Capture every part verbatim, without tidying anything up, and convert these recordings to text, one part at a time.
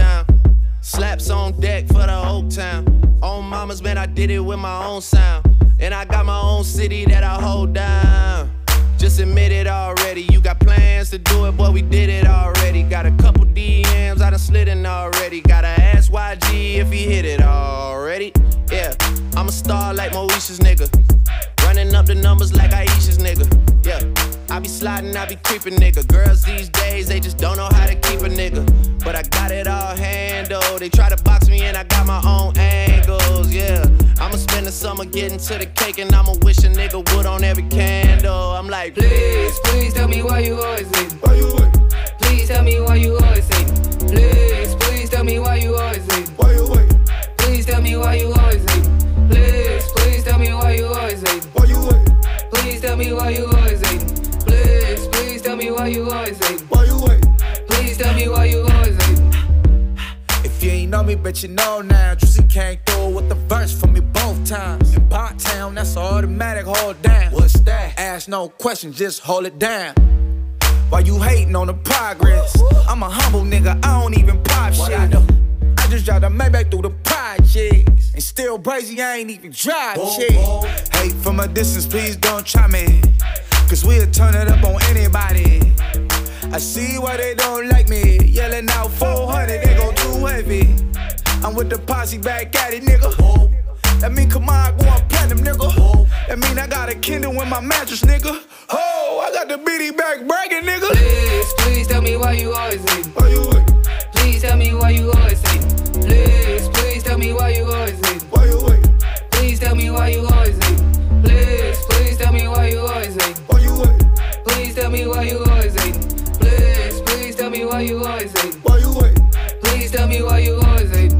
down. Slaps on deck for the Oak Town. On mamas, man, I did it with my own sound. And I got my own city that I hold down. Just admit it already. You got plans to do it, but we did it already. Got a couple D Ms, I done slid in already. Gotta ask Y G if he hit it already. Yeah, I'm a star like Moesha's nigga. Running up the numbers like Aisha's nigga. Yeah, I be sliding, I be creeping nigga. Girls these days, they just don't know how to keep a nigga. But I got it all handled. They try to box me in, I got my own angles. Yeah, I'ma spend the summer getting to the cake, and I'ma wish a nigga would on every candle. I'm like, please, please tell me why you always hating. Why you wait? Please tell me why you always hating. Please, please tell me why you always hating. Why you wait? Please tell me why you always hating. Please, please tell me why you always hating. Why you wait? Please tell me why you always hating. Please, please tell me why you always hating. Why you wait? Please tell me why you always hating. If you ain't know me, bet you know now. Juicy came through with the verse for me both times. In Bot Town, that's automatic, hold down. What's that? Ask no question, just hold it down. Why you hating on the progress? I'm a humble nigga, I don't even pop shit. I, do? I just drive the Maybach through the projects. And still brazy, I ain't even drive whoa, shit. Whoa. Hate from a distance, please don't try me. Cause we'll turn it up on anybody. I see why they don't like me. Yelling out four hundred, they go too heavy. I'm with the posse back at it, nigga. Whoa. That mean come on, going platinum, nigga. Whoa. That mean I got a Kindle in my mattress, nigga. Oh, I got the B D back bragging, nigga. Please, please tell me why you always hating. Why you wait? Please tell me why you always hating. Please, please tell me why you always hating. Why you wait? Please tell me why you always hating. Please, please tell me why you always hating. Why you wait? Please tell me why you always hating. Please, please tell me why you always hating. Why you wait? Please tell me why you always hating.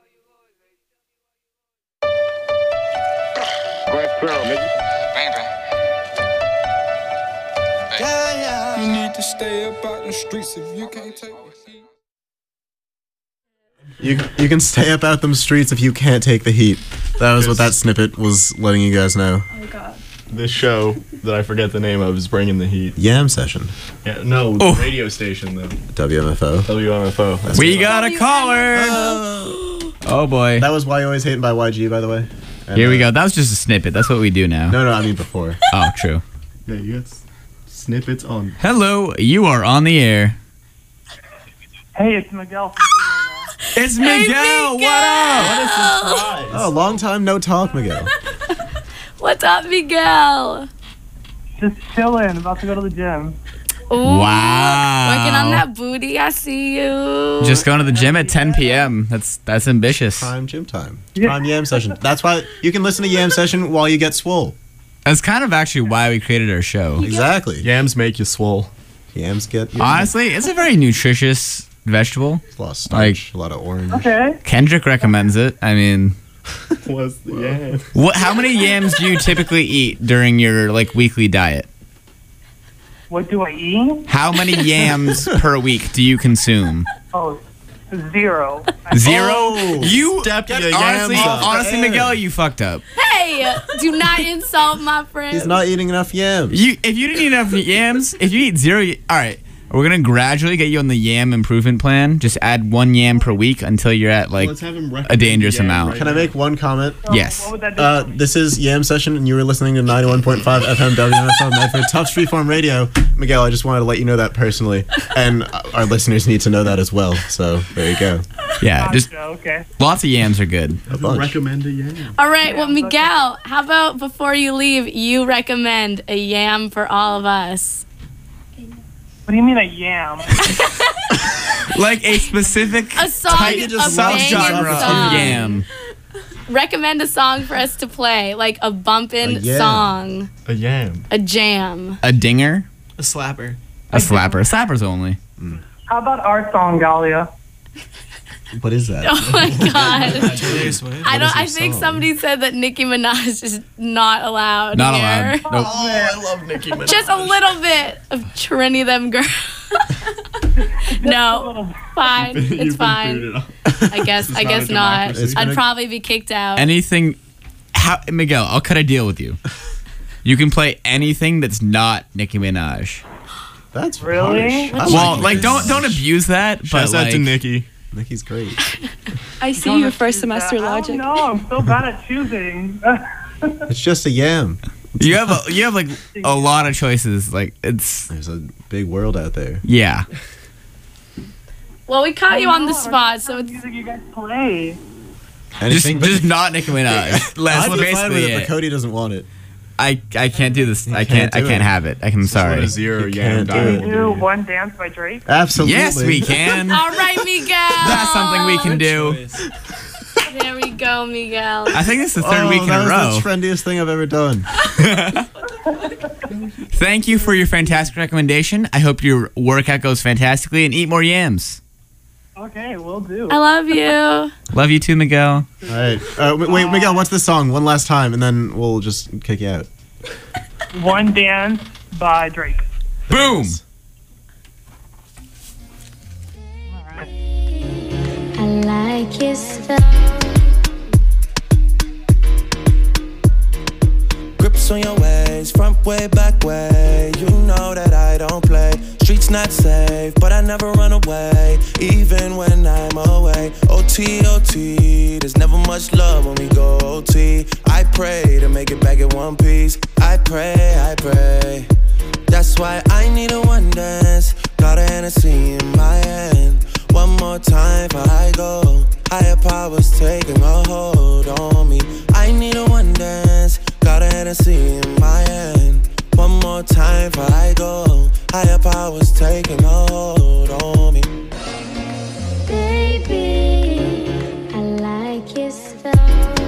You need to stay up out the streets if you can't take the heat. You, you can stay up out them streets if you can't take the heat. That was what that snippet was letting you guys know. Oh god. This show that I forget the name of is bringing the heat. Yam Session. Yeah, no, the radio station though. W M F O. W M F O. That's we got a caller. Oh. Oh boy. That was Why You Always Hating by Y G, by the way. And, Here we uh, go. That was just a snippet. That's what we do now. No, no, I mean before. Oh, true. Yeah, you got s- snippets on. Hello, you are on the air. Hey, it's Miguel from Florida. It's Miguel. Hey, Miguel. What up? What a surprise. Oh, long time no talk, Miguel. What's up, Miguel? Just chilling, about to go to the gym. Ooh, Wow. Working on that booty, I see you. Just going to the gym at ten p m That's that's ambitious. Prime gym time. Prime Yam Session. That's why you can listen to Yam Session while you get swole. That's kind of actually why we created our show. Exactly. Yams make you swole. Yams get... You Honestly, it's a very nutritious vegetable. a lot of starch, a lot of orange. Okay. Kendrick recommends it. I mean, What's the yam? what? How many yams do you typically eat during your like weekly diet? What do I eat? How many yams per week do you consume? Oh, zero. Zero? Oh, you step your honestly, yams up. honestly, Miguel, you fucked up. Hey, do not insult my friend. He's not eating enough yams. You, if you didn't eat enough yams, if you eat zero, y- all right, we're gonna gradually get you on the yam improvement plan. Just add one yam per week until you're at like Let's have him recommend a dangerous yam amount. right Can I make one comment? Yes. What would that do? Uh, this is Yam Session, and you were listening to ninety-one point five F M W M F M Medford, Tough Streetform Radio. Miguel, I just wanted to let you know that personally, and our listeners need to know that as well. So there you go. Yeah, just Gotcha, okay. lots of yams are good. A bunch. Recommend a yam. All right, well, Miguel, how about before you leave, you recommend a yam for all of us? What do you mean a yam? Like a specific A song, Tiger a just banging subgenre of song. yam. Recommend a song for us to play, like a bumpin' A yam. song, A yam. a jam. A dinger, A slapper. a slapper, slappers only. How about our song, Galia? What is that? Oh my god! Taylor Swift. I don't. is your I think song? somebody said that Nicki Minaj is not allowed. Not here. allowed. Nope. Oh, I love Nicki Minaj. Just a little bit of Trini them girl. No, fine. You've It's been fine. booted off. I guess. This I is guess not a not. democracy. It's I'd gonna- probably be kicked out. Anything, how, Miguel, I'll cut a deal with you. You can play anything that's not Nicki Minaj. That's Really? harsh. I Well, it. like don't don't abuse that. But Shouts out like, to Nicki. Nikki's great. I see you first semester logic. No, I'm so bad at choosing. It's just a yam. You have a, you have like a lot of choices. Like it's There's a big world out there. yeah. Well, we caught you I on the know, spot, it's so the it's music you guys play. Anything just just not Nicki Minaj. That's I'm fine with basically it, but it. Cody doesn't want it. I I can't do this. I can't can't I do can't it. have it. I'm What sorry. a zero You yam can't do dial it. will Do do. One Dance by Drake. Absolutely. Yes, we can. all right, Miguel. That's something we can do. There we go, Miguel. I think this is the third Oh, week in that a was row. the trendiest thing I've ever done. Thank you for your fantastic recommendation. I hope your workout goes fantastically and eat more yams. Okay, we'll do. I love you. Love you too, Miguel. All right. Uh, wait, wait, Miguel, what's the song? One last time, and then we'll just kick you out. One Dance by Drake. Boom. I like your stuff. Grips on your ways, front way, back way. You know that I don't play. Streets not safe, but I never run away, even when I'm away. O T, O T, there's never much love when we go O T. I pray to make it back in one piece. I pray, I pray. That's why I need a one dance. Got a Hennessy in my hand. One more time before I go. Higher powers taking a hold on me. I need a one dance. Got a Hennessy in my hand. One more time before I go. Higher powers taking a hold on me. Baby, I like your stuff.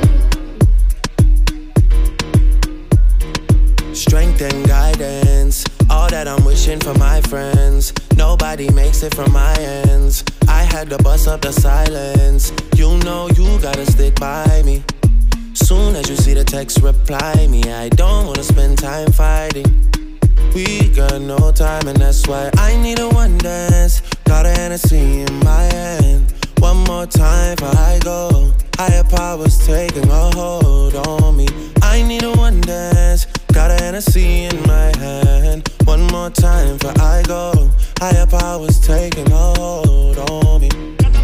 Strength and guidance, all that I'm wishing for my friends. Nobody makes it from my ends. I had to bust up the silence. You know you gotta stick by me. Soon as you see the text, reply me. I don't wanna spend time fighting. We got no time, and that's why I need a one dance. Got a Hennessy in my hand. One more time before I go. Higher powers taking a hold on me. I need a one dance. Got a Hennessy in my hand. One more time before I go. Higher powers taking a hold on me.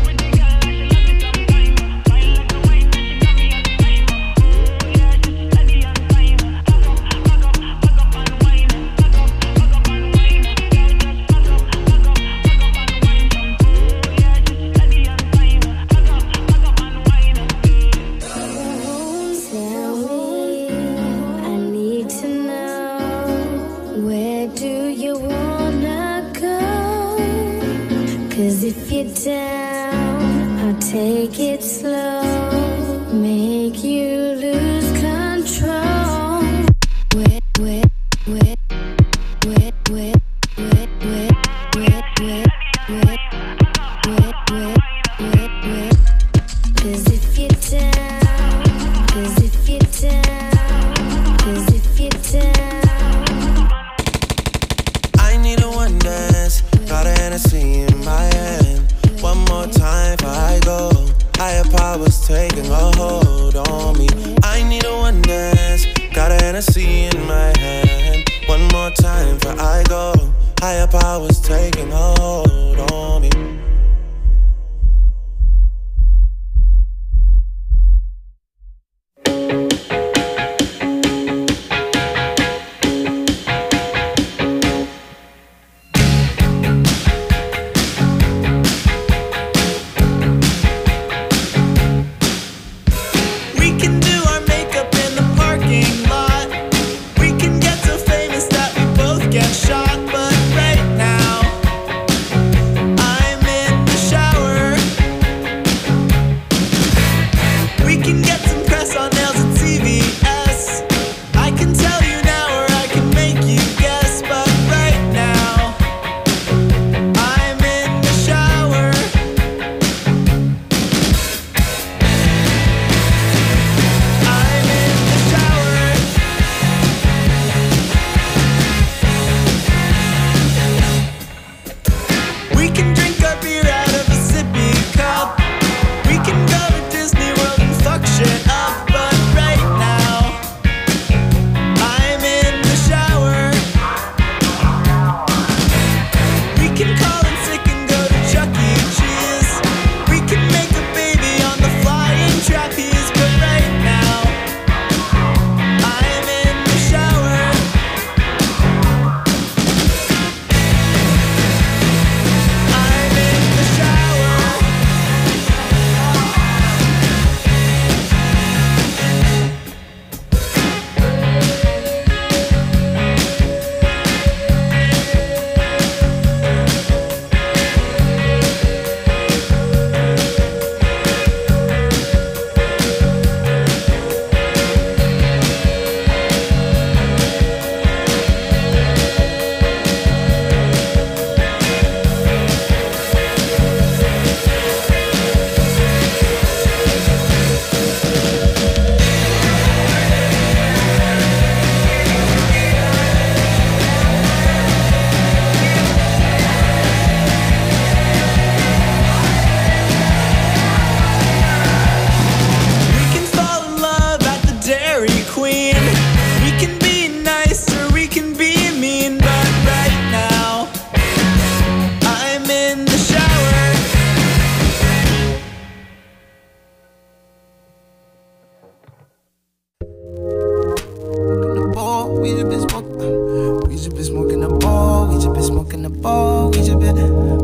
If you're down, I'll take it slow, make you lose control. Wet, wet, wet, wet, wet, wet, wet, wet, wet, wet, wet, wet, wet, wet. 'Cause if you're down, 'cause if you're down, 'cause if you're down. I need a one dance. Got a Hennessy in my hand. One more time before I go. Higher powers taking a hold on me. I need a one dance. Got a Hennessy in my hand. One more time before I go. Higher powers taking a hold on me. We can do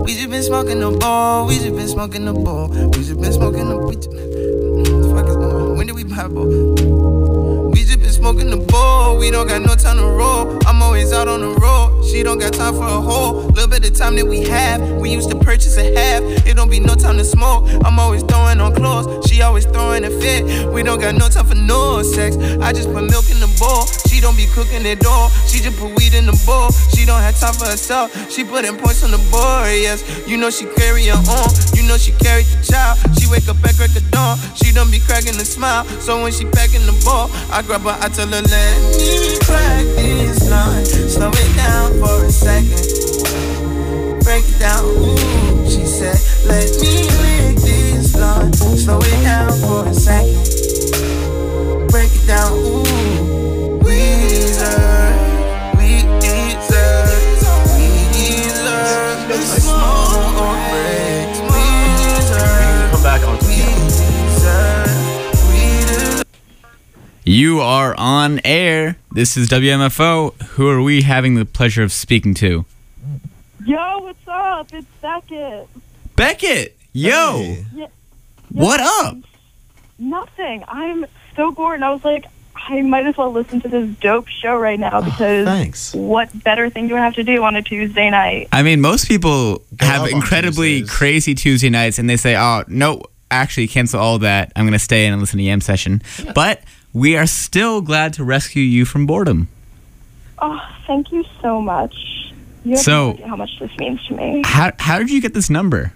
We just been smoking the ball. We just been smoking the ball. We just been smoking the. We just, the fuck is going on? When did we buy ball? We just been smoking the ball. We don't got no time to roll. I'm always out on the road. She don't got time for a whole little bit of time that we have. We used to purchase a half. It don't be no time to smoke. I'm always throwing on clothes. She always throwing a fit. We don't got no time for no sex. I just put milk in the bowl. She don't be cooking it all. She just put weed in the bowl. She don't have time for herself. She putting points on the board. Yes, you know she carry her on. You know she carry the child. She wake up at crack of dawn. She don't be cracking a smile. So when she packing the ball, I grab her, I tell her, let me crack this line. Slow it down for a second. Break it down, ooh. She said, let me lick this line. Slow it down for a second. Break it down, ooh. We deserve, we deserve, we deserve a small break. We deserve, come back onto we deserve, we deserve. You are on air. This is W M F O. Who are we having the pleasure of speaking to? Yo, what's up? It's Beckett. Beckett! Yo! Hey. Yeah, What up? Nothing. I'm so bored. And I was like, I might as well listen to this dope show right now because thanks. what better thing do I have to do on a Tuesday night? I mean, most people Go have up on incredibly Tuesdays. crazy Tuesday nights and they say, oh, no, actually cancel all that. I'm going to stay in and listen to Yam Session. But we are still glad to rescue you from boredom. Oh, thank you so much. You have So- no idea how much this means to me. How, how did you get this number?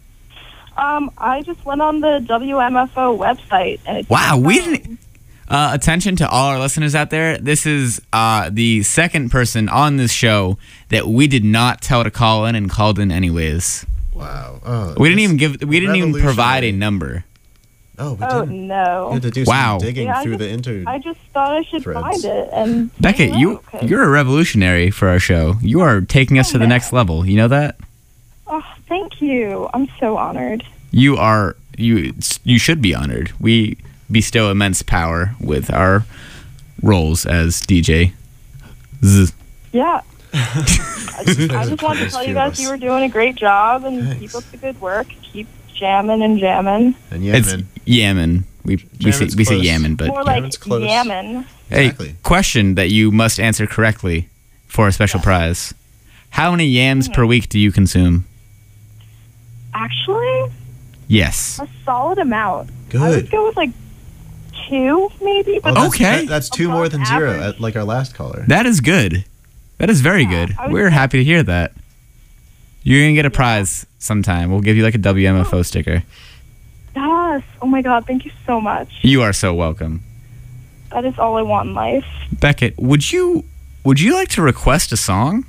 Um, I just went on the W M F O website. And it's Wow, we didn't... Uh, attention to all our listeners out there. This is uh, the second person on this show that we did not tell to call in and called in anyways. Wow. Oh, We didn't even give. We didn't even provide a revolutionary. number. Oh, we Oh, didn't. We no. had to do Wow. some digging Yeah, I through just- the inter. I just thought I should Threads. find it. And Beckett, you okay. you're a revolutionary for our show. You are taking us Oh, to the man. next level. You know that? Oh, thank you. I'm so honored. You are you you should be honored. We bestow immense power with our roles as D J. Z. Yeah. I just, I just wanted to tell you guys you were doing a great job and Thanks. keep up the good work. Keep jamming and jamming. And yeah, It's man. Yaman. We we say Jammin's we say close. Yaman, but More like Jammin's close. yamming. hey, Exactly. question that you must answer correctly for a special prize. How many yams per week do you consume? Actually, Yes. a solid amount. I Good. would go with like two, maybe. But Oh, that's, Okay. that- that's two Above more than zero, average. at, like our last caller. That is good. That is very Yeah, good. I would We're say- happy to hear that. You're going to get a prize sometime. We'll give you like a W M F O sticker. yes. Oh my God. Thank you so much. You are so welcome. That is all I want in life. Beckett, would you would you like to request a song?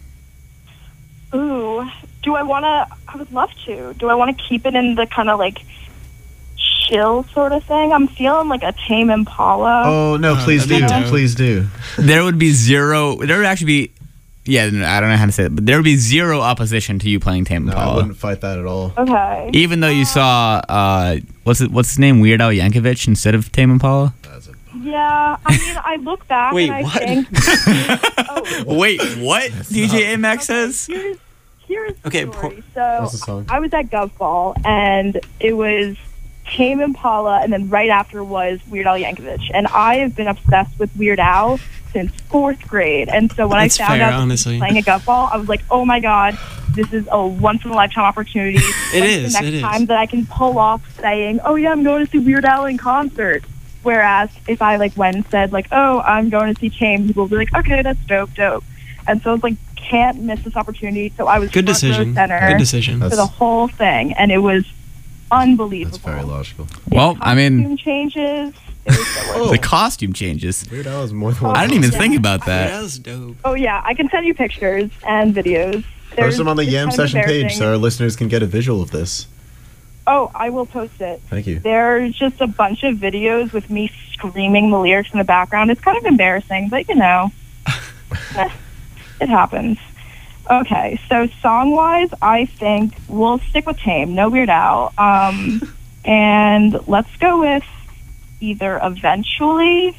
Ooh. Do I want to? I would love to. Do I want to keep it in the kind of like chill sort of thing? I'm feeling like a Tame Impala. Oh no! Please do, that'd be dope. please do. There would be zero. There would actually be. Yeah, no, I don't know how to say it, but there would be zero opposition to you playing Tame No, I Impala. wouldn't fight that at all. Okay. Even though you saw, uh, what's it? What's his name? Weird Al Yankovic instead of Tame Impala. Yeah. I mean, I look back Wait, and I what? think. oh, Wait, what? D J A-Max says. here's here's Okay, the po- story. So What's the song? I was at Gov Ball and it was Tame Impala, and then right after was Weird Al Yankovic, and I have been obsessed with Weird Al since fourth grade. And so when That's I found fair, out that he was honestly. playing at Gov Ball, I was like, oh my God, this is a once in a lifetime opportunity. It When's is, the next it is. time that I can pull off saying, oh yeah, I'm going to see Weird Al in concert. Whereas if I like went and said like, oh, I'm going to see Tame, people would be like, okay, that's dope, dope. And so it's like, can't miss this opportunity. So I was Good front row decision. center Good decision. for the whole thing, and it was unbelievable. That's very logical. Well, I mean, Costume changes. It was so worth the it. costume changes. Weird Al is more than one. I didn't even Yeah. think about That that. was dope. Oh yeah, I can send you pictures and videos. Post them on the it's Yam kind of Session page embarrassing. so our listeners can get a visual of this. Oh, I will post it. Thank you. There's just a bunch of videos with me screaming the lyrics in the background. It's kind of embarrassing, but you know, eh, it happens. Okay, so song-wise, I think we'll stick with Tame, no Weird Al. Um, and let's go with either Eventually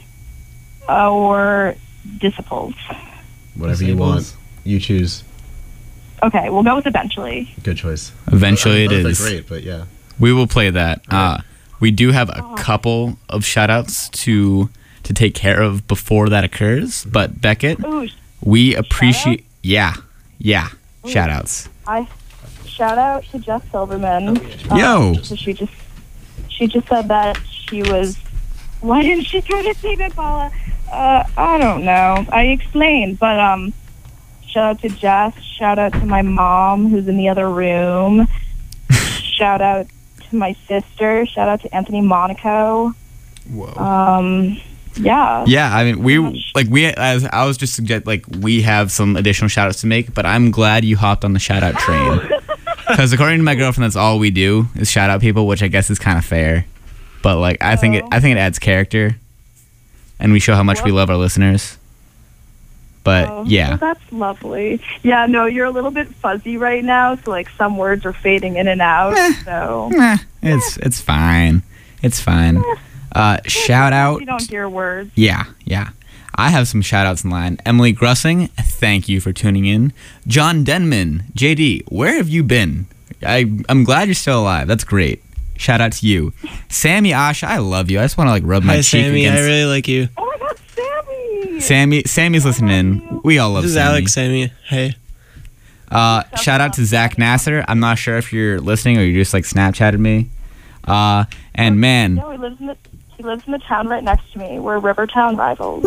or Disciples. Whatever you want, you choose. Okay, we'll go with eventually. Good choice. Eventually, Both it are is great, but yeah. We will play that. Uh, we do have a couple of shout outs to to take care of before that occurs. But Beckett, Ooh, we appreciate. Yeah, yeah. Ooh. Shout outs. I shout out to Jess Silverman. Oh, yeah. Um, Yo. So she just she just said that she was. Why didn't she go to Tame Impala? Uh, I don't know. I explained, but um, shout out to Jess. Shout out to my mom, who's in the other room. Shout out to my sister. Shout out to Anthony Monaco. Whoa. Um, yeah. Yeah, I mean, we like we as I was just suggest like we have some additional shout outs to make, but I'm glad you hopped on the shout out train because according to my girlfriend, that's all we do is shout out people, which I guess is kind of fair. But like, I think it I think it adds character, and we show how much we love our listeners. But Oh, yeah, well, that's lovely. Yeah, no, you're a little bit fuzzy right now, so like some words are fading in and out. So Meh, it's it's fine, it's fine. Uh, shout out. you don't hear words. Yeah, yeah. I have some shout outs in line. Emily Grussing, thank you for tuning in. John Denman, J D, where have you been? I, I'm glad you're still alive. That's great. Shout out to you. Sammy Asha, I love you. I just want to like rub my Hi, cheek Sammy. against... I really like you. Oh my God, Sammy! Sammy, Sammy's listening. We all love This is Sammy. Alex, Sammy. Hey. Uh, shout out to Zach Nasser. I'm not sure if you're listening or you just like Snapchatted me. Uh, and man, No, he lives in the he lives in the town right next to me. We're Rivertown rivals.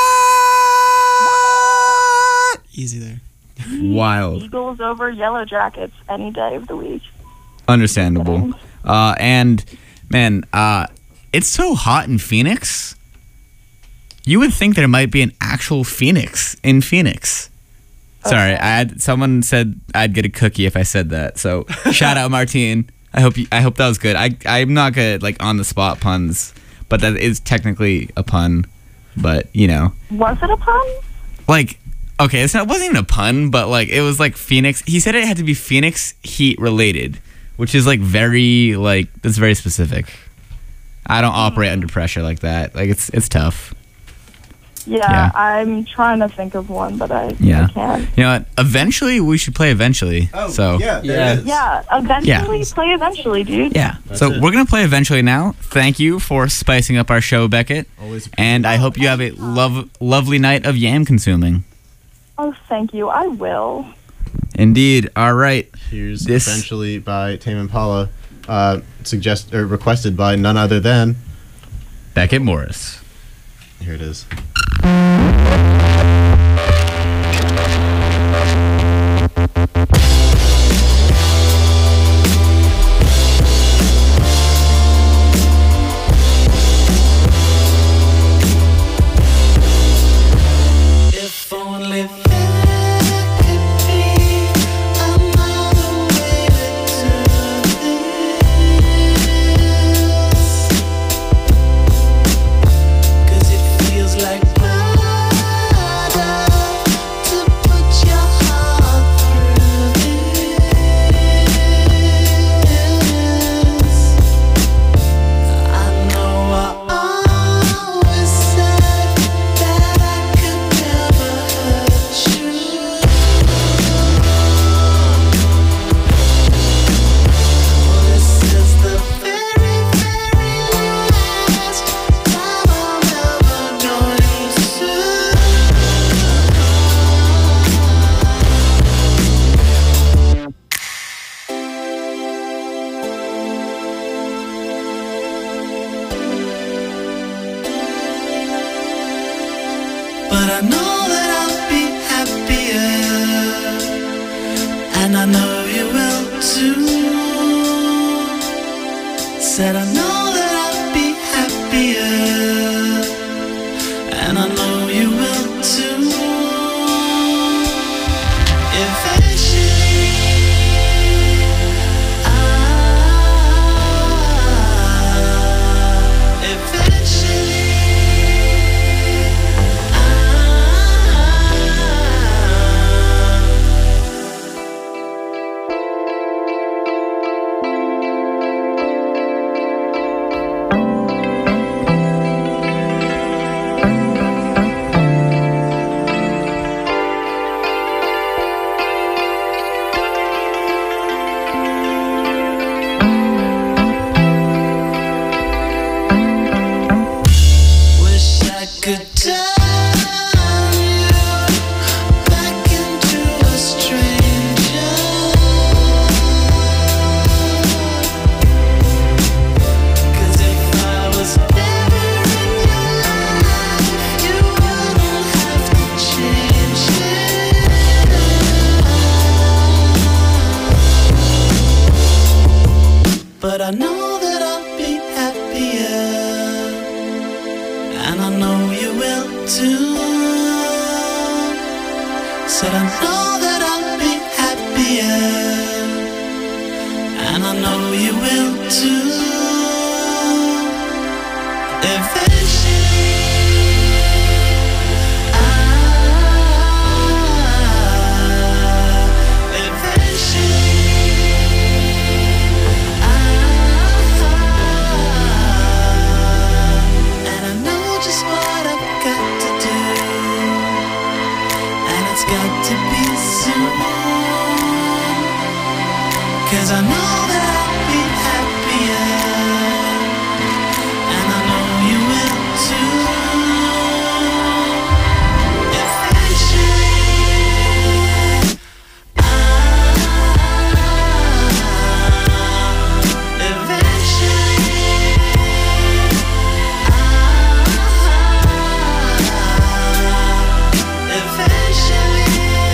Easy there. wild. Eagles over Yellow Jackets any day of the week. Understandable. Uh, and man, uh, it's so hot in Phoenix. You would think there might be an actual Phoenix in Phoenix. Sorry, I had, someone said I'd get a cookie if I said that. So shout out Martine. I hope you, I hope that was good. I I'm not good at like on the spot puns, but that is technically a pun. But you know, Was it a pun? like okay, it's not it wasn't even a pun, but like it was like Phoenix. He said it had to be Phoenix Heat related, which is like very like that's very specific. I don't operate under pressure like that. Like it's it's tough. Yeah, Yeah. I'm trying to think of one, but I, Yeah. I can't. You know what? Eventually we should play eventually. Oh, so yeah, Yeah. Yeah, eventually play eventually, dude. Yeah. That's so it. we're gonna play eventually now. Thank you for spicing up our show, Beckett. Always And I hope you have a love lovely night of yam consuming. Oh, thank you. I will. Indeed. All right. Here's This- Eventually by Tame Impala, uh, suggest or requested by none other than Beckett Morris. Here it is. If only there could be another way to do this. 'Cause it feels like murder to put your heart through this. I know I always said that I could never hurt you. This is the very, very last time I'm ever going to. But I know that I'll be happier, and I know you will too. Said I know that I'll be happier, and I know you will too. Eventually, ah, eventually. be happier, and I know you will too. Said I know that I'll be happier, and I know you will too. Eventually, I, eventually, I, and I know just what I've got to do, and it's got to be soon, 'cause I know that I'll be happier, and I know you will too. Eventually, I, eventually, I, eventually,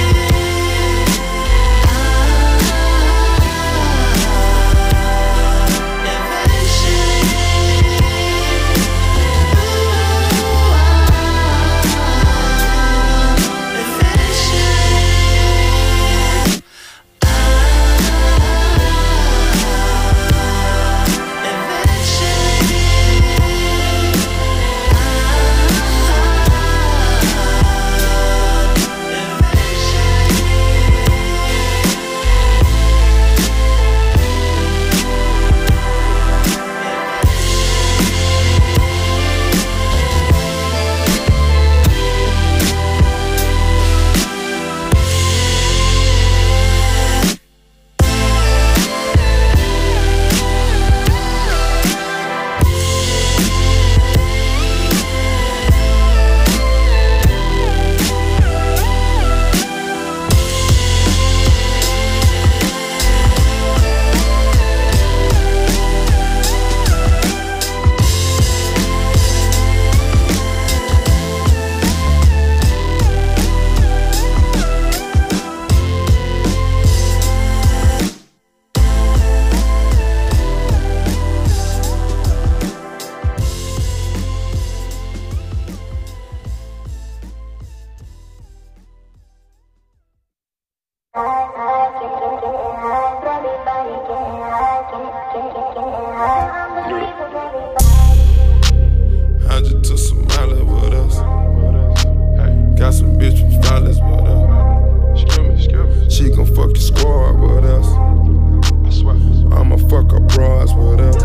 I just took some mileage with us. Got some bitch from Flawless with us. She gon' fuck your squad with us. I'ma fuck her bras with us.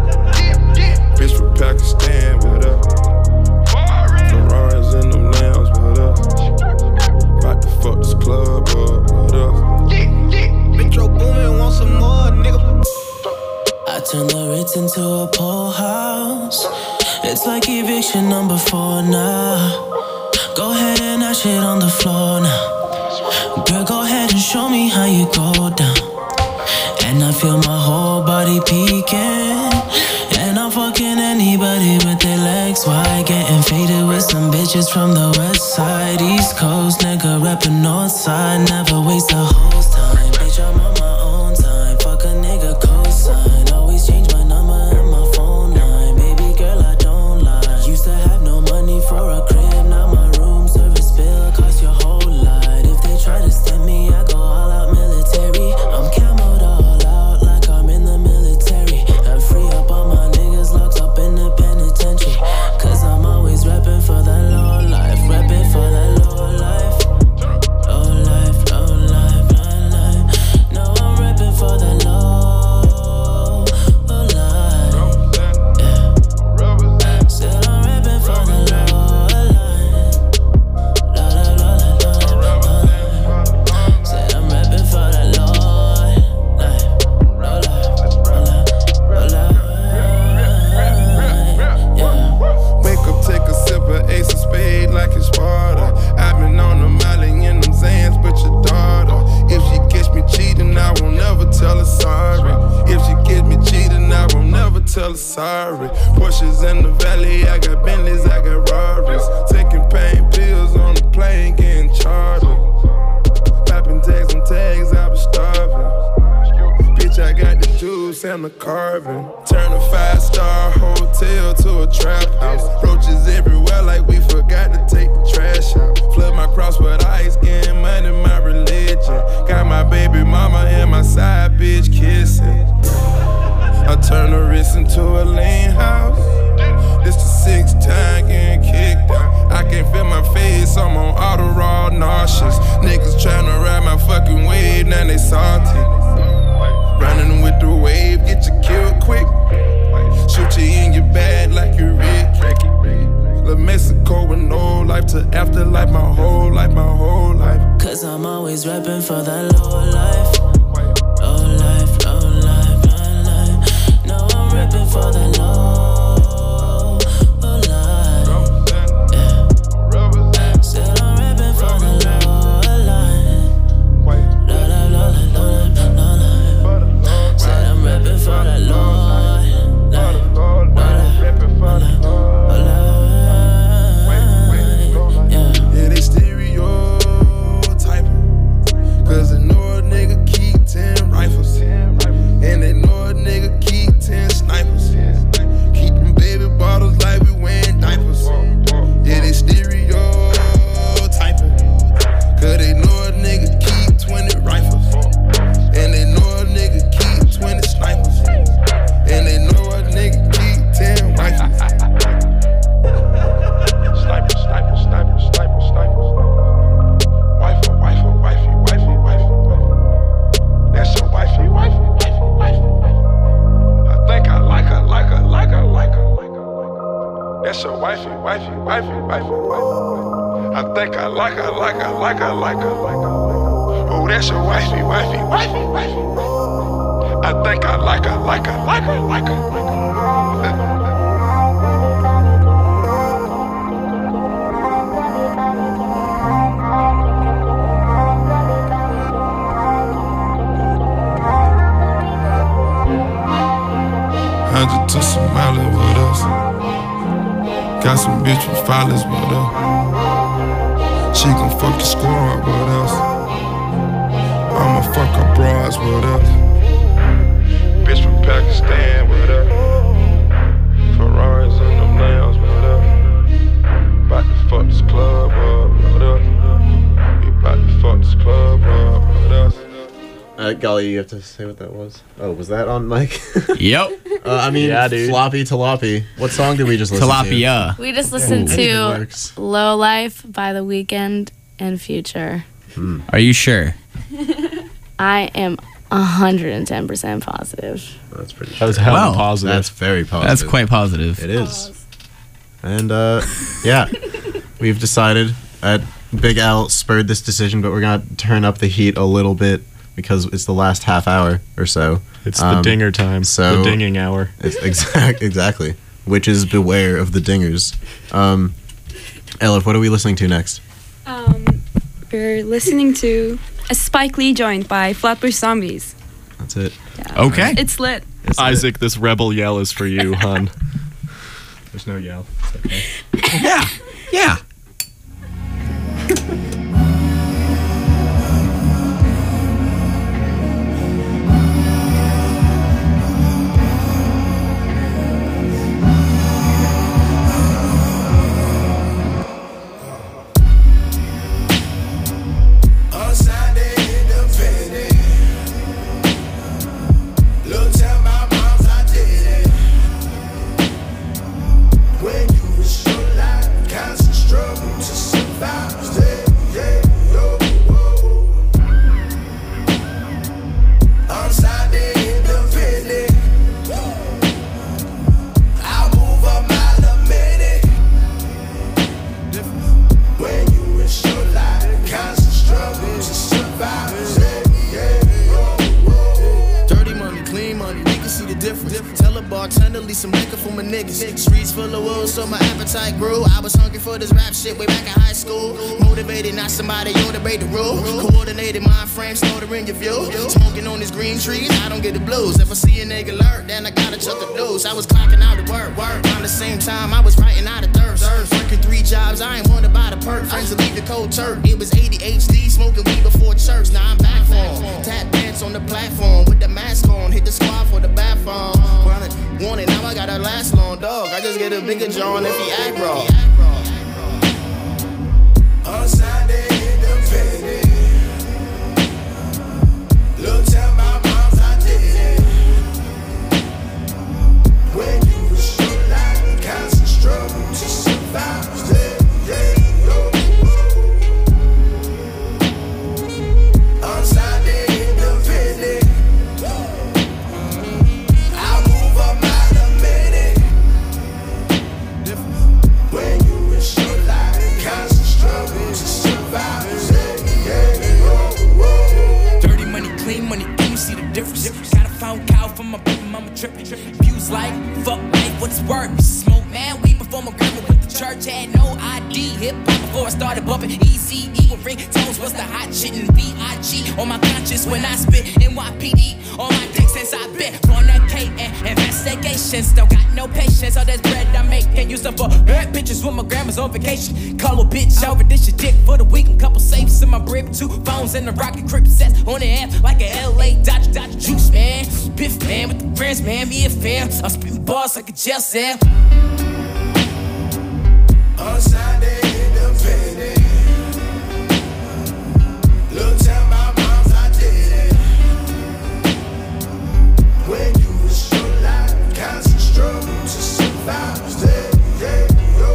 Bitch from Pakistan with us. Ferraris in them lambs with us. About to fuck this club up with us. Metro Boomin, want some more, nigga. I turn the Ritz into a pool house. It's like eviction number four now. Go ahead and dash it on the floor now. Girl, go ahead and show me how you go down. And I feel my whole body peeking. And I'm fucking anybody with their legs wide. Getting faded with some bitches from the west side. East Coast, nigga reppin' north side. Never waste a whole time. Bitch, I'm on my own time. Fuck a nigga cosign. Always change my number and my phone line. Baby girl, I don't lie. Used to have no money for a crib. Now my room service bill cost your whole lot. If they try to stem me, I go all out military. I'm camoed all out like I'm in the military. And free up all my niggas locked up in the penitentiary. Cause I'm always reppin' for that low life. Reppin' for that low life. Low life, low life, low life. No, I'm reppin' for that low, low life. Yeah. Said I'm reppin' for that low life. Low, low, low, low, low, low. Said I'm reppin' for that low life. Low life, low life, low life. Yeah. Wake up, take a sip of Ace of Spade like it's Sparta. I've been on the Molly in them Zans, but your daughter. If she catch me cheating, I won't never tell her sorry. If she catch me cheating, I won't never tell her sorry. Porsches in the valley, I got Bentleys, I got Rarries. Taking pain pills on the plane, getting chartered. Popping tags on tags, I was starving. Bitch, I got the juice and the carbon. Turn a five-star hotel to a trap house. Roaches everywhere like we forgot to take the trash out. Flood my cross with ice, getting money, my religion. Got my baby mama and my side bitch kissing. I turn the wrist into a lean house. This the sixth time getting kicked out. I can't feel my face, I'm on auto nauseous. Niggas tryna ride my fucking wave, now they salty. Running with the wave, get you killed quick. Shoot you in your bag like you Rick. La Mexico with no life to afterlife, my whole life, my whole life. Cause I'm always rapping for that low life. Low life, low life, low life. No, I'm rapping for that low. Got some bitch with followers with her. She gon' fuck your squad with us. I'ma fuck her bras with us. Bitch from Pakistan with her. Ferraris and them nails with her. About to fuck this club up with us. We about to fuck this club up with us. Uh, Golly, you have to say what that was. Oh, was that on mic? Yep. Uh, I mean, yeah, dude. Floppy Tilapia. What song did we just listen Tilapia. to? We just listened Ooh. to Low Life by The Weeknd and Future. Hmm. Are you sure? I am one hundred ten percent positive. That's pretty That was sure. hella Wow. positive. That's very positive. That's quite positive. It is. And, uh, yeah. We've decided at Big Al spurred this decision, but we're going to turn up the heat a little bit because it's the last half hour or so. It's Um, the dinger time. so- the dinging hour. It's exact, exactly. Which is beware of the dingers. Um, Elif, what are we listening to next? Um, we're listening to a Spike Lee joint by Flatbush Zombies. That's it. Yeah. Okay. It's lit. It's Isaac, this rebel yell is for you, hon. There's no yell. It's okay. Yeah. Yeah. bartender, leave some liquor for my niggas. Streets full of wolves, so my appetite grew. I was hungry for this rap shit way back in high school. Motivated, not somebody, you debate the rule. Coordinated mind frame, slaughtering your view. Smoking on these green trees, I don't get the blues. If I see a nigga alert, then I gotta chuck the deuce. I was clocking out the work, work. Around the same time, I was writing out of thirst. Working three jobs, I ain't wanna buy the perk. Friends to leave the cold turk. It was A D H D, smoking weed before church. Now I'm back home. Tap dance on the platform with the mask on. I gotta last long, dog. I just get a bigger John if he act raw. Unsigned independent. Look, tell my moms I did it. When you was your life, constant struggle to survive. Yeah, yeah, yo. Unsigned independent. I'll move a mile a minute. When you was your life, constant struggle to survive. Yeah, yeah, yo. Dirty money, clean money, you see the difference. Got a phone call from my baby mama tripping. Views like, fuck life, what's worth? Smoke man, we before my grandma went to church. Had no I D, hip hop before I started bumping. E C E with ringtones, what's the hot shit? And B I G on my conscience when I spit. N Y P D on my dick since I been on that K and investigation. Still got no patience, all this bread I'm making. Used up for bad pictures with my grandma's on vacation. Call a bitch over, this your dick for the weekend. Couple safes in my brick, two phones and the rocket crib sets on the amp like an L A Dodger, Dodger juice, man. Biff, man, with the friends, man, me a fan. I'm spitting bars like a jail cell. Unsigned independent. Look, tell my moms I did it. When you was your life, constant struggle to survive. Yeah, yeah, yo.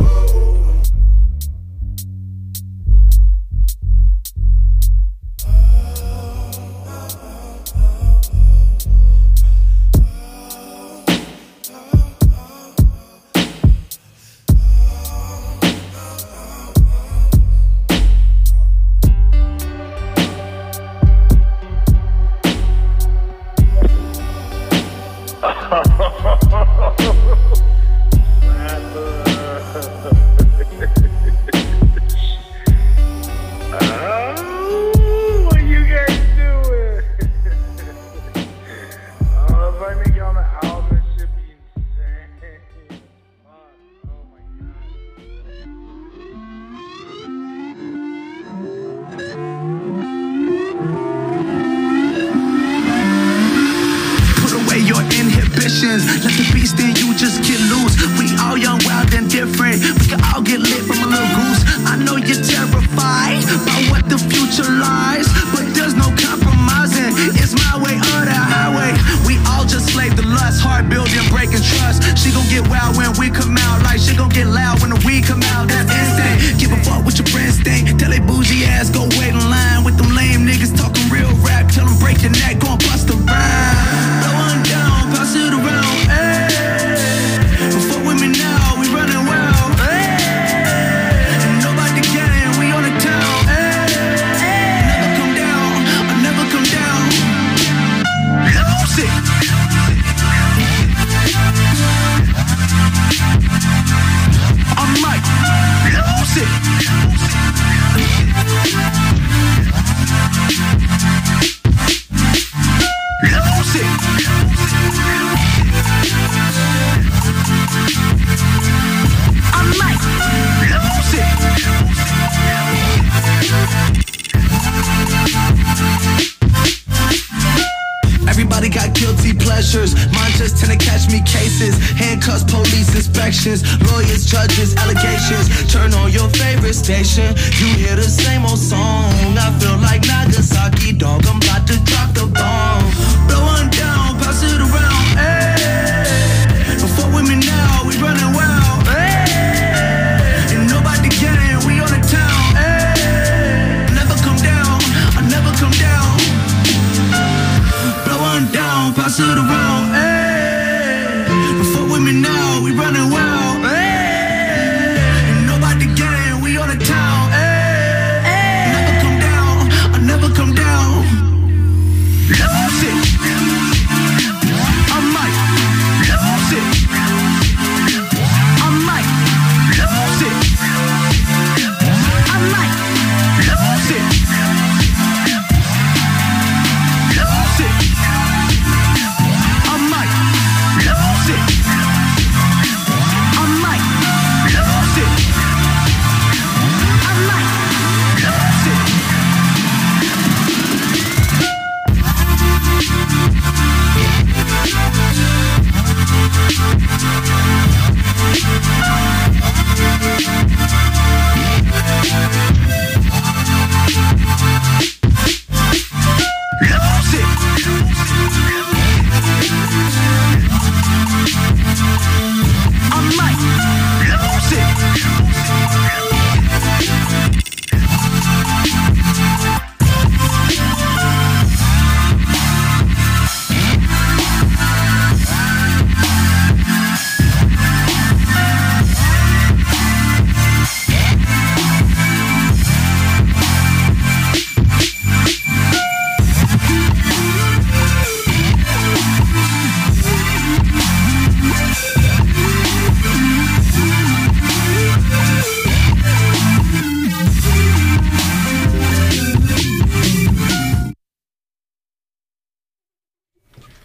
Let the beast in you just get loose. We all young, wild, and different. We can all get lit from a little goose. I know you're terrified by what the future lies, but there's no compromising. It's my way or the highway. We all just slave the lust, heart building, breaking trust. She gon' get wild when we come out, like she gon' get loud when the weed come out. That's instant. Give a fuck what your friends think. Tell they bougie ass go wait in line with them lame niggas talking real rap. Tell them break your neck, gon' bust a rhyme. Blow one down, pass it around. Everybody got guilty pleasures. Mine just tend to catch me cases. Handcuffs, police inspections, lawyers, judges, allegations. Turn on your favorite station. You hear the same old song. I feel like Nagasaki, dog. I'm about to drop the bomb. Blow one down, pass it around. Hey, don't fuck with me now. We running wild. Hey, and nobody getting. We on the town. Hey, never come down. I never come down. Blow one down, pass it around. Hey, don't fuck with me now. We running wild. Hey, and nobody getting. We on the town. Hey, never come down. I never come down. Lose it. I might lose it.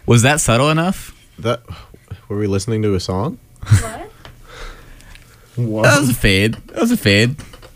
Was that subtle enough? That were we listening to a song? What? Whoa. That was a fade. That was a fade.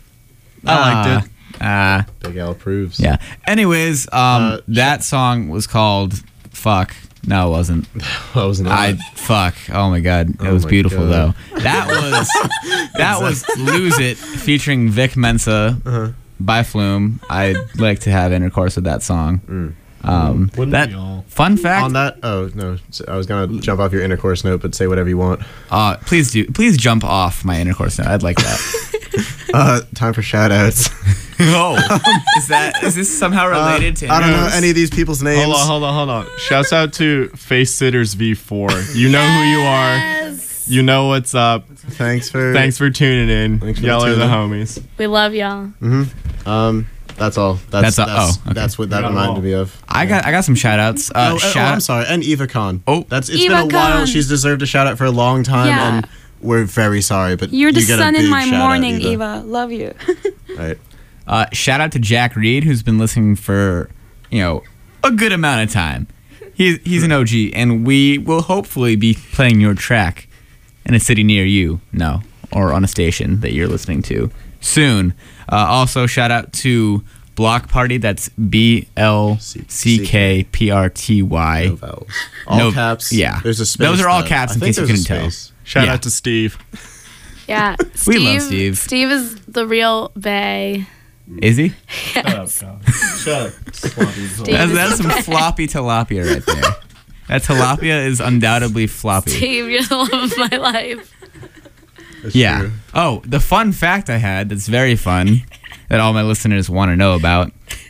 I liked it. Ah. Big Al approves. Yeah. Anyways, um, Uh, that song was called "Fuck." No, it wasn't. That was not. I fuck. Oh my god, it Oh was my beautiful God. though. That was that was "Lose It" featuring Vic Mensa Uh-huh. by Flume. I'd like to have intercourse with that song. Mm. Um, Wouldn't that we all? fun fact. On that, oh no, I was gonna jump off your intercourse note, but say whatever you want. Uh, please do. Please jump off my intercourse note. I'd like that. Uh, time for shout outs. Oh, is that is this somehow related to? I don't know intercourse? any of these people's names. Hold on, hold on, hold on. Shouts out to Face Sitters V four. You know who you are. You know what's up. Thanks for Thanks for tuning in. Thanks for Y'all the are the tune-in. homies. We love y'all. Mm-hmm. Um, that's all. That's That's all- that's, oh, okay. that's what that Got 'em reminded all. me of. I got I got some shout outs. Uh, oh, oh, shout I'm sorry, and Eva Khan. Oh, that's it's Eva been a while. Khan. She's deserved a shout out for a long time, Yeah. and we're very sorry. But You're the you get a sun in big my shout out, morning, Eva. Eva. Love you. Right. Uh, shout out to Jack Reed, who's been listening for, you know, a good amount of time. He's he's an O G, and we will hopefully be playing your track in a city near you. No, or on a station that you're listening to soon. Uh, also, shout out to Block Party. That's B L C K P R T Y. No vowels. All No- caps. Yeah, There's a space. Those are all though. caps I in think case you there's a couldn't tell. space. Shout Yeah. out to Steve. Yeah. We Steve, love Steve. Steve is the real bae. Is he? Yes. Shut up. That's, that's some floppy tilapia right there. That tilapia is undoubtedly floppy. Steve, you're the love of my life. That's Yeah. true. Oh, the fun fact I had that's very fun that all my listeners want to know about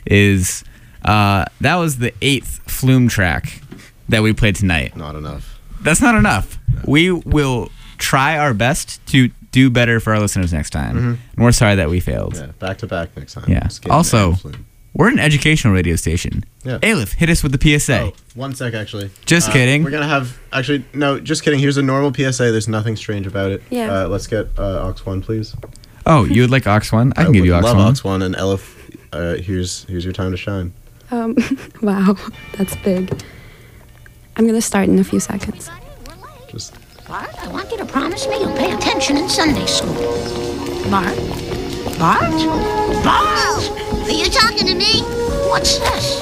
is uh, that was the eighth Flume track that we played tonight. Not enough. That's not enough. We will try our best to do better for our listeners next time. Mhm. And we're sorry that we failed. Yeah, back to back next time. Yeah. Just getting Also, the flume. we're an educational radio station. Yeah. Aleph, hit us with the P S A. Oh, one sec, actually. Just Uh, kidding. We're gonna have actually no, just kidding. Here's a normal P S A. There's nothing strange about it. Yeah. Uh, let's get uh, Aux one, please. Oh, you would like Aux one? I can give would you Aux love one. Aux one and Elif. Uh, here's here's your time to shine. Um, wow, that's big. I'm gonna start in a few seconds. Just Bart, I want you to promise me you'll pay attention in Sunday school. Bart? Bart? Bart! Are you talking to me? What's this?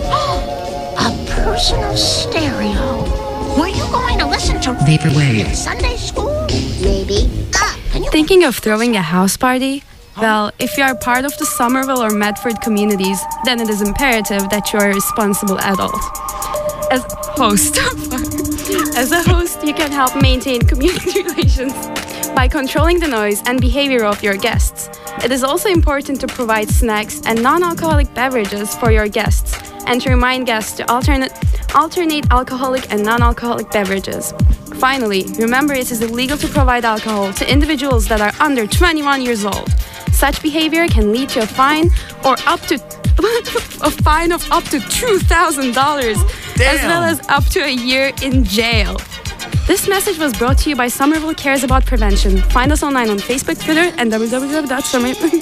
A personal stereo. Were you going to listen to Vaporwave. in Sunday school? Maybe. Ah, can you Thinking of throwing a house party? Well, if you are part of the Somerville or Medford communities, then it is imperative that you are a responsible adult. As host, as a host, you can help maintain community relations by controlling the noise and behavior of your guests. It is also important to provide snacks and non-alcoholic beverages for your guests, and to remind guests to alternate alternate alcoholic and non-alcoholic beverages. Finally, remember it is illegal to provide alcohol to individuals that are under twenty-one years old. Such behavior can lead to a fine or up to a fine of up to two thousand dollars, as well as up to a year in jail. This message was brought to you by Somerville Cares About Prevention. Find us online on Facebook, Twitter, and w w w dot somerville.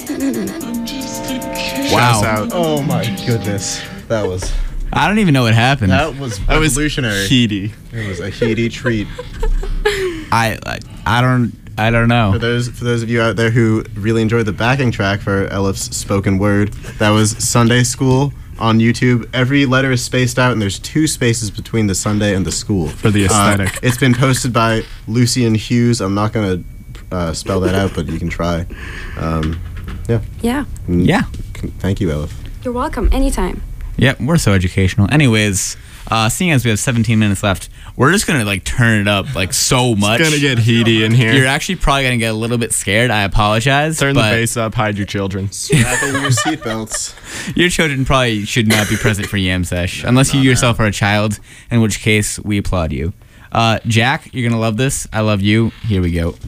Wow. Shouts out. Oh my goodness, that was I don't even know what happened. that was That was revolutionary. heady. It was a heady treat. I, I I don't I don't know. For those for those of you out there who really enjoyed the backing track for Elif's spoken word, that was Sunday School on YouTube. Every letter is spaced out, and there's two spaces between the Sunday and the school. For the aesthetic. Uh, it's been posted by Lucian Hughes. I'm not gonna uh, spell that out, but you can try. Um, yeah. Yeah, Mm, Yeah. c- Thank you, Elif. you're welcome. Anytime. Yep, we're so educational. Anyways, uh, seeing as we have seventeen minutes left, we're just gonna like turn it up like so much. It's gonna get heady in here. You're actually probably gonna get a little bit scared. I apologize. Turn the but bass up, hide your children. Strap in your seatbelts. Your children probably should not be present for Yam Sesh, unless you yourself are a child, in which case we applaud you. Uh, Jack, you're gonna love this. I love you. Here we go.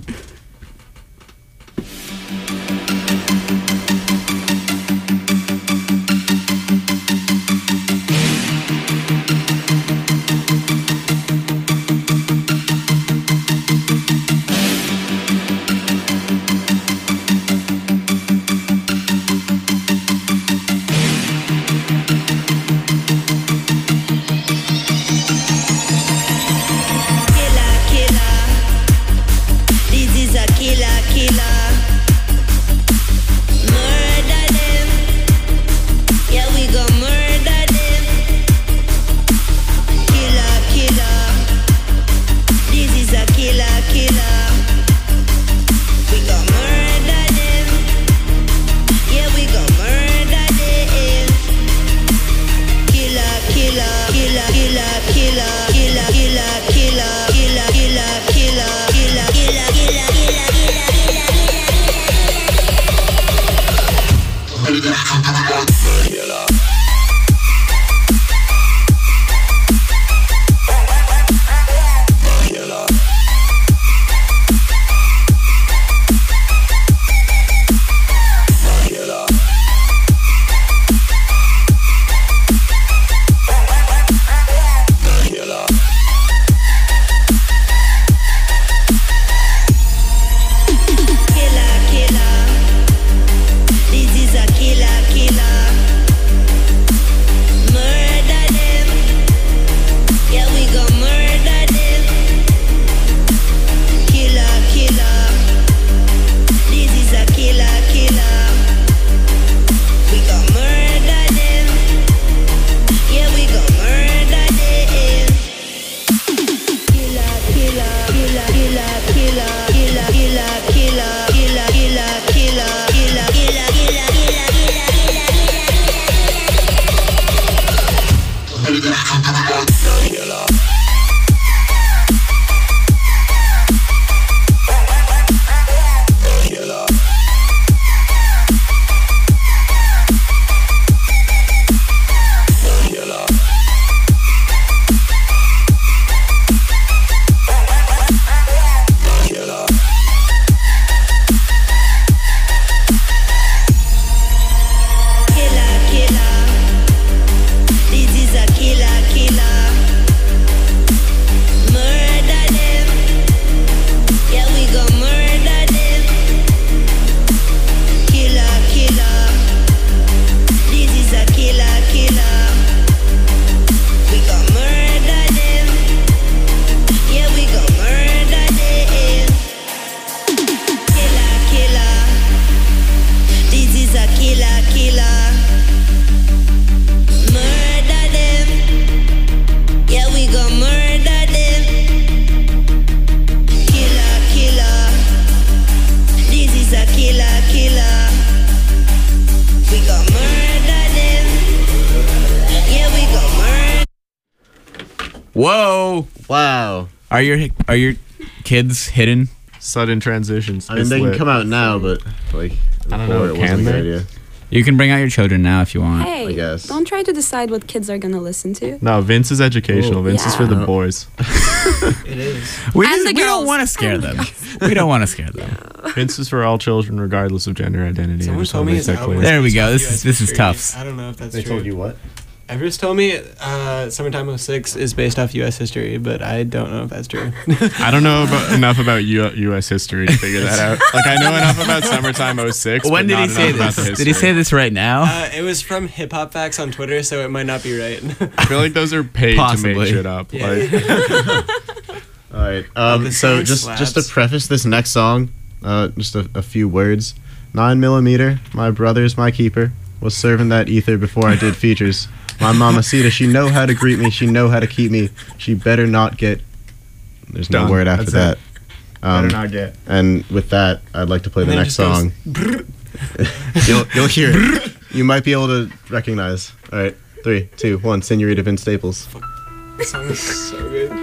Whoa! Wow. Are your are your kids hidden? Sudden transitions. I mean, It's they lit. can come out now, but like, I don't know, before it can wasn't a they? good idea. You can bring out your children now if you want. Hey, I guess. don't try to decide what kids are gonna listen to. No, Vince is educational. Oh. Vince is for Yeah. the boys. It is. We, And just, the we don't girls. want to scare And the them. We don't want to scare them. Vince is for all children, regardless of gender identity. I Someone just told want me to his make that album clear. was There we based go. off This U S is- this is history. tough. I don't know if that's They true. told you what? Everyone's told me uh, Summertime oh six is based off U S history, but I don't know if that's true. I don't know about, enough about U- U.S. history to figure that out. Like, I know enough about Summertime oh six. When but did not he say enough about this? the Did he say history. this right now? Uh, it was from Hip Hop Facts on Twitter, so it might not be right. I feel like those are paid to Possibly. make shit up. Yeah. Like, All right. Um, this so song just just to slaps. preface this next song, uh, just a, a few words. Nine millimeter, my brother's my keeper. Was serving that ether before I did features. My mamacita, she know how to greet me. She know how to keep me. She better not get. There's Done. no word after That's that. Um, better not get. And with that, I'd like to play And the then it next just song. you'll you'll hear it. You might be able to recognize. All right, three, two, one. Senorita Vince Staples. This song is so good.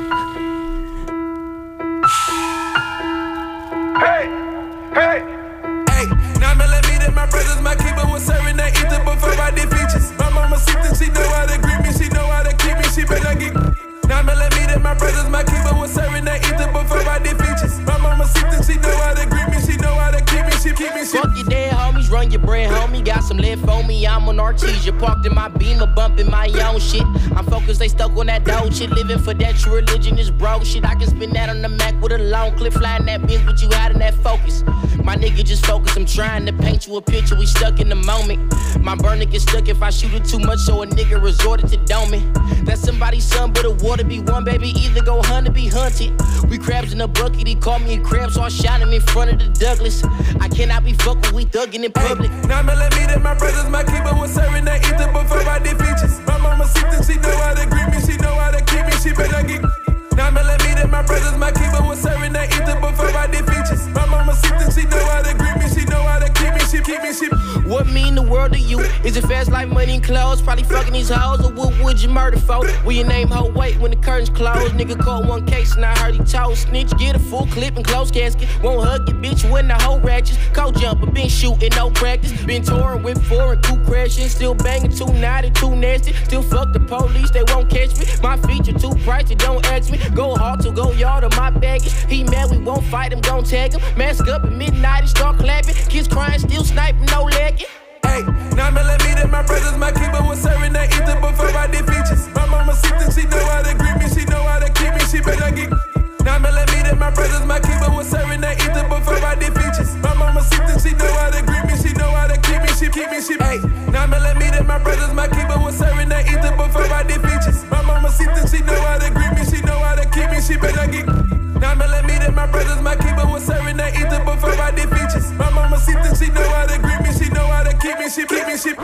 Hey, hey, hey. Nine millimeter, my brother's my keeper. Was serving that ether before I did features. My mama sipped she know how to greet me. She know how to keep me. She better get. Nine millimeter, my brother's my keeper. Was serving that ether before I did features. My mama sipped she know how to greet me. She know how to keep me. She keep me. She Fuck your dead homies, run your bread, homie. Got some left on me, I'm on Artesia. Parked in my Beamer, bumping my own shit. I'm focused, they stuck on that dope shit. Living for that true religion is broke shit. I can spin that on the Mac with a long clip. Flying that bitch, but you out in that focus. My nigga just focus, I'm trying to paint you a picture. We stuck in the moment. My burner gets stuck if I shoot it too much, so a nigga resorted to doming. That's somebody's son, but a water be one, baby. Either go hunt or be hunted. We crabs in a bucket, he called me a crab, so I shot him in front of the Douglas. I cannot be fucked with, we thugging in public. Nine millimeter, my brother's my keeper. Was serving that ether before I did features. My mama sipped she know how to greet me. She know how to keep me. She better get. Nine millimeter, my brother's my keeper. Was serving that ether before I did features. My mama sipped she know how to greet me. She know how to keep me. She keep me. She. What mean the world to you? Is it fast like money and clothes? Probably fucking these hoes, or what would you murder for? Will your name hold weight when the curtains close? Nigga caught one case and I heard he told. Snitch, get a full clip and close casket. Won't hug your bitch when the whole ratchets. Cold jumper, been shooting, no practice. Been touring with four and coup crashing. Still banging, too naughty, too nasty. Still fuck the police, they won't catch me. My feature too pricey, don't ask me. Go hard to go yard on my baggage. He mad, we won't fight him, gon' tag him. Mask up at midnight and start clapping. Kids crying, still sniping, no legging. Hey, nine millimeter, my brother's my keeper. Was serving that ether before I did features. My mama sipped she know how to greet me. She know how to keep me. She better get. Nine millimeter, my brother's my keeper. Was serving that ether before I did features. My mama sipped she know how to greet me. She know how to keep me. She keep me. She. Hey, nine millimeter, my brother's my keeper. Was serving that ether before I did features. My mama sipped she know how to greet me. She know how to keep me. She better get. Nine millimeter, my brother's my keeper. Was serving that ether before I did features. My mama sipped she know how to greet me. She know how to keep me. She keep me. She.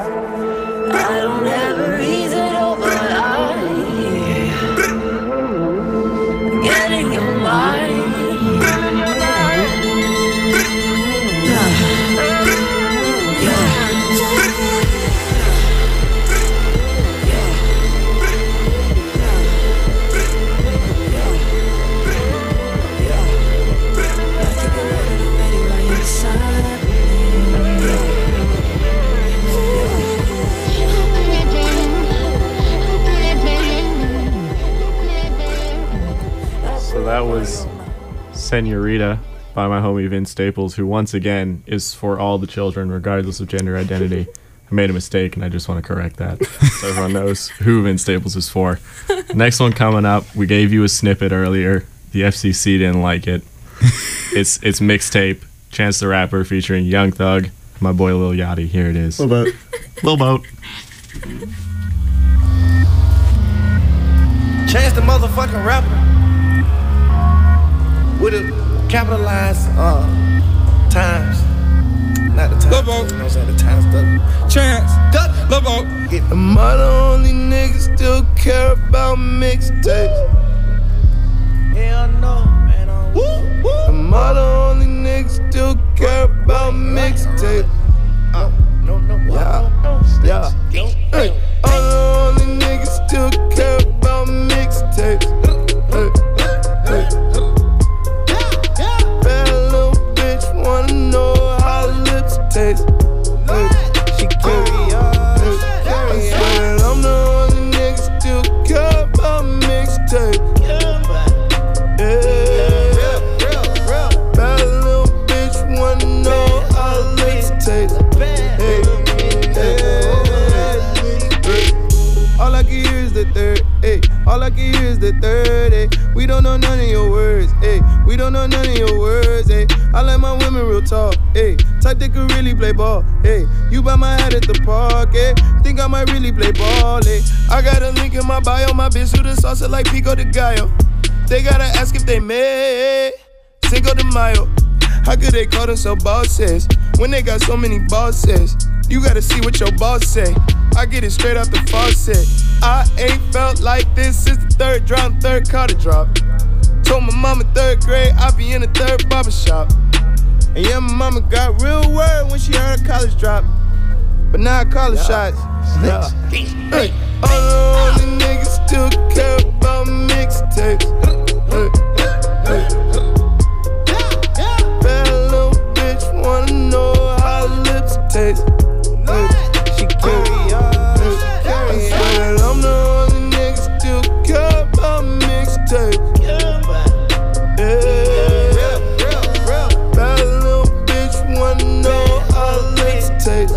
I don't have a reason, oh, but I get in your mind. So that was Senorita by my homie Vince Staples, who once again is for all the children, regardless of gender identity. I made a mistake, and I just want to correct that so everyone knows who Vince Staples is for. Next one coming up, we gave you a snippet earlier. The F C C didn't like it. It's it's mixtape, Chance the Rapper featuring Young Thug, my boy Lil Yachty. Here it is. Lil Boat. Lil Boat. Chance the motherfucking rapper with a capitalized uh, times. Not the times. You know what I'm saying? The times double. Chance. Lobo. Am I the only nigga still care about mixtapes? Hell no, man. Am I the only nigga still care about mixtapes? Uh, no, no, yeah, yeah. Hey, I'm the only nigga still care about mixtapes. mixtapes. She carry on. I swear that I'm the only nigga still care about mixtapes. Bad little bitch wanna know how the mixtapes. All I can hear is the third, ayy. All I can hear is the third, ayy. We don't know none of your words, ayy. We don't know none of your words, ayy. I like my women real talk, ayy. Type that could really play ball, ayy. You buy my hat at the park, ayy. Think I might really play ball, ayy. I got a link in my bio, my bitch with a salsa like Pico de Gallo. They gotta ask if they made Cinco de Mayo. How could they call themselves bosses when they got so many bosses? You gotta see what your boss say. I get it straight off the faucet. I ain't felt like this since the third drop, third car to drop. Told my mama third grade I be in the third barbershop. And yeah, my mama got real word when she heard her college drop. But now I call it shots. Yeah. Hey. All the niggas still care about mixtapes. Hey. Hey. Bad little bitch wanna know how lips taste. She carry on. I swear that I'm the only nigga still care about mixtapes. Bad little bitch wanna know how lips taste.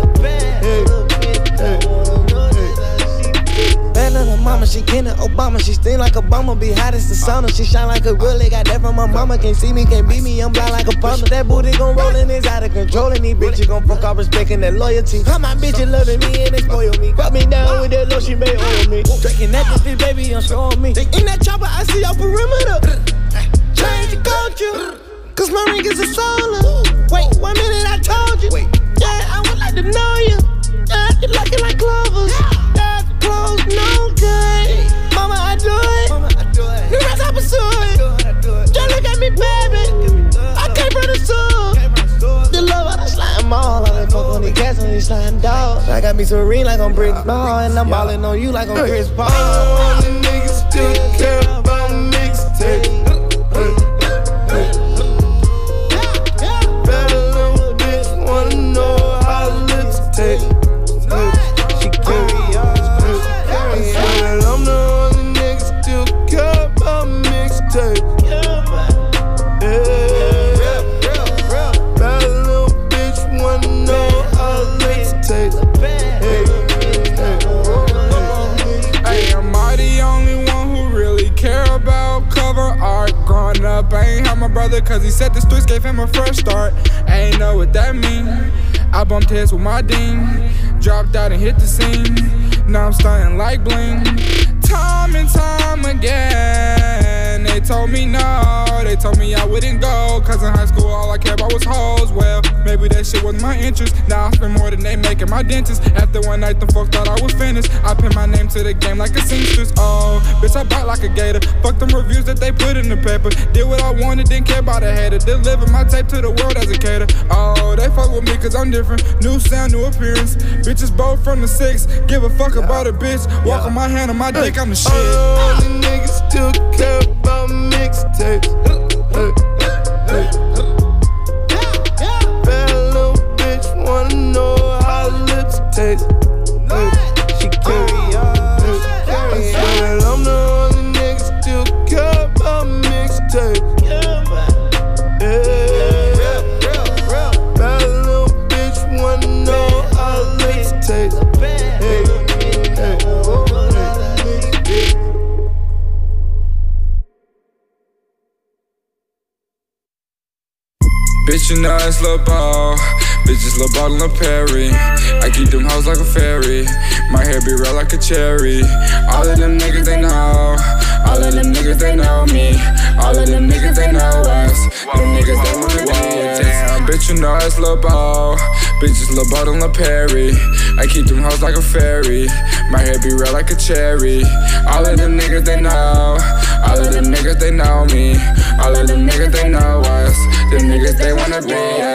Bad little mama, she kin of Obama. She sting like Obama, be hot as the sauna. She shine like a really got that from my mama. Can't see me, can't beat me, I'm blind like a plumber. That booty gon' roll and it's out of control. And these bitches gon' fuck off respecting that loyalty. How my bitches loving me and they spoil me. Got me down with that lotion, they oil me. Drinking that this baby, I'm showing me. In that chopper, I see your perimeter. Change the culture, cause my ring is a solar. Wait, one minute I told you. Yeah, I would like to know you. Yeah, you looking like clovers. Yeah, clothes no good. Mama, I do it. The rest I pursue it. Just look at me, baby. I came from the soul. The love of the slime mall. I been fuck on the gas on these slime dogs. I got me serene like I'm Brick Ball. And I'm ballin' on you like I'm Chris Paul. All the niggas still care about mixtapes. Bad little bitch wanna know how lips taste. She carry on. I swear that I'm the only nigga still care about mixtapes. Bad little bitch wanna know how lips taste. Hey, am I the only one who really care about cover art? Growing up, I ain't have my brother cause he said the streets gave him a fresh start. I ain't know what that mean. I bumped heads with my dean, dropped out and hit the scene. Now I'm stunting like bling. Time and time again, they told me no. They told me I wouldn't go, cause in high school all I cared about was hoes. Well, maybe that shit wasn't my interest. Now I spend more than they making my dentist. After one night, the folks thought I was finished. I pin my name to the game like a seamstress. Oh, bitch, I bite like a gator. Fuck them reviews that they put in the paper. Did what I wanted, didn't care about a hater. Deliver my tape to the world as a cater. Oh, they fuck with me cause I'm different. New sound, new appearance. Bitches both from the six. Give a fuck about a bitch. Walk on my hand on my dick, I'm the shit. All the niggas still care about mixtapes. Bad little bitch wanna know how lips taste. She carry on. I swear that I'm the only nigga still care about mixtapes. Bad little bitch wanna know how lips taste. Bitch, you know it's Lil Ball. Bitches Lil Ball and Perry. I keep them hoes like a fairy. My hair be red like a cherry. All of them niggas, they know. All of them niggas, they know me. All of them niggas, they know us. Them niggas, they wanna be us. Damn, bitch, you know it's Lil Ball. Bitches Lil Ball and Perry. I keep them hoes like a fairy. My hair be red like a cherry. All of them niggas, they know. All of them niggas, they know me. All of them niggas, they know us. Them niggas, they wanna be us.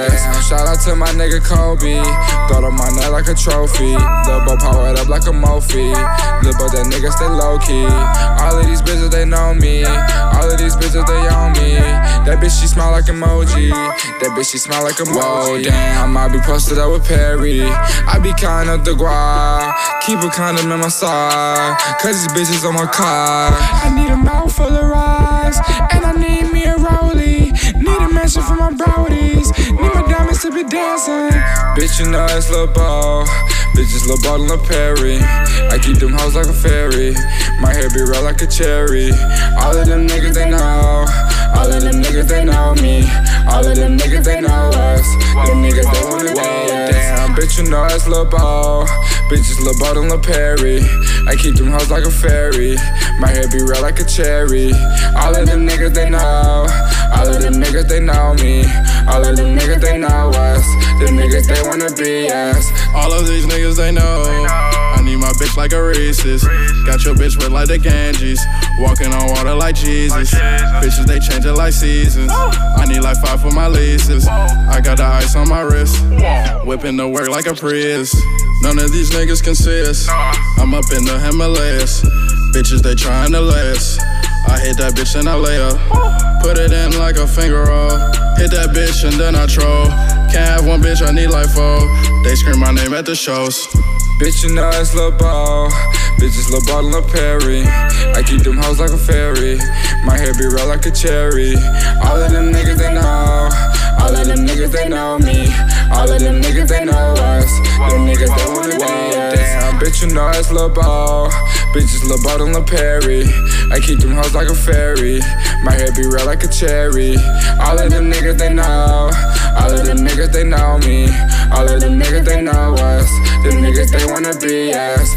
shout out to my nigga Kobe. Got on my neck like a trophy. Lil' Bo powered up like a Mophie. Lil' Bo that nigga stay low key. All of these bitches they know me. All of these bitches they own me. That bitch she smile like emoji. That bitch she smile like emoji. Whoa, damn, I be posted up with Perry. I be counting up the guap. Keep a condom in my side. Cause these bitches on my car. I need a mouth full of rice. And I need me a rollie. Need a mansion for my brodies. Need my diamonds to be dancing. Bitch, you know it's Lil' Bo. Bitches Lil' Bo and Lil' Perry. I keep them hoes like a fairy. My hair be red like a cherry. All of them niggas they know. All of them niggas they know me. All of them niggas they know us. Them niggas they wanna dance. Damn, bitch, you know it's Lil' Bo. Bitches Lil' Bo and Lil' Perry. I keep them hoes like a fairy. My hair be red like a cherry. All of them niggas they know. All of them niggas they know me. All of them niggas they know us. Them niggas they wanna be us. All of these niggas they know. I need my bitch like a Reese's. Got your bitch wet like the Ganges. Walking on water like Jesus. Bitches they change it like seasons. I need like five for my leases. I got the ice on my wrist. Whipping the work like a Prius. None of these niggas consist. I'm up in the Himalayas. Bitches they trying to last. I hit that bitch and I lay up. Put it in like a finger roll. Hit that bitch and then I troll. Can't have one bitch, I need like four. They scream my name at the shows. Bitch, you know it's Lil' Bo. Bitches Lil' Bo and Lil' Perry. I keep them hoes like a fairy. My hair be red like a cherry. All of them niggas they know. All of them niggas they know me. All of them niggas they know us. Them niggas they wanna dance. Damn, bitch, you know it's Lil' Bo. Bitches Lil' Bo and Lil' Perry. I keep them hoes like a fairy. My hair be red like a cherry. All of them niggas they know. All of them niggas they know me. All of them niggas they know us. Them niggas they wanna be us.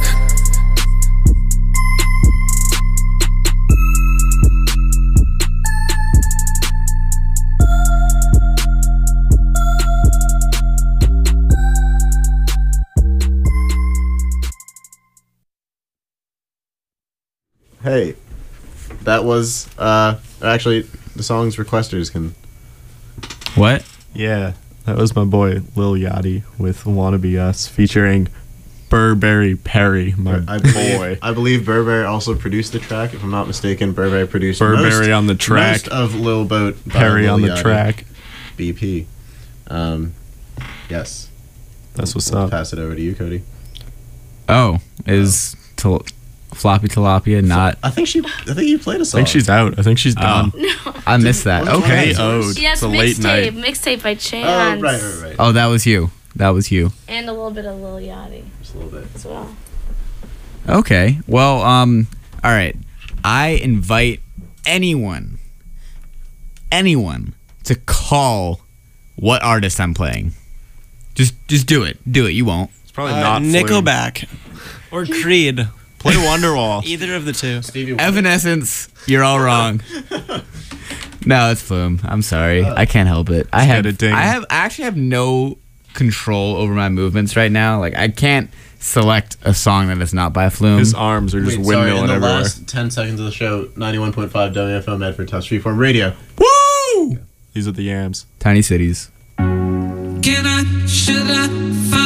Hey, that was uh actually the song's requesters can. What? Yeah, that was my boy Lil Yachty with "Wanna Be Us" featuring Burberry Perry, my I boy. believe, I believe Burberry also produced the track. If I'm not mistaken, Burberry produced Burberry most, on the track. most of Lil Boat. by Perry Lil on the Yachty. track. B P. Um, yes. That's what's we'll up. Pass it over to you, Cody. Oh, is til- Floppy Tilapia not? I think she. I think you played a I song. think she's out. I think she's done. No. I missed that. What was Okay. one of those? Yes, It's a late mixtape. night. Mixtape by Chance. Oh, right, right, right. Oh, that was you. That was you. And a little bit of Lil Yachty Just a little bit. as well. Okay. Well, um, all right. I invite anyone, anyone to call what artist I'm playing. Just, just do it. Do it. You won't. It's probably Uh, not Nickelback or Creed. Play Wonderwall. Either of the two. Stevie Evanescence. You're all wrong. No, it's Flume. I'm sorry. I can't help it. I Just have. get a ding. I have. I actually have no control over my movements right now. Like I can't select a song that is not by Flume. His arms are just Wait, sorry, in windmilling the everywhere. last ten seconds of the show, ninety-one point five W F O Medford Touch Freeform Radio. Woo! These are the yams. Tiny cities. Can I, should I find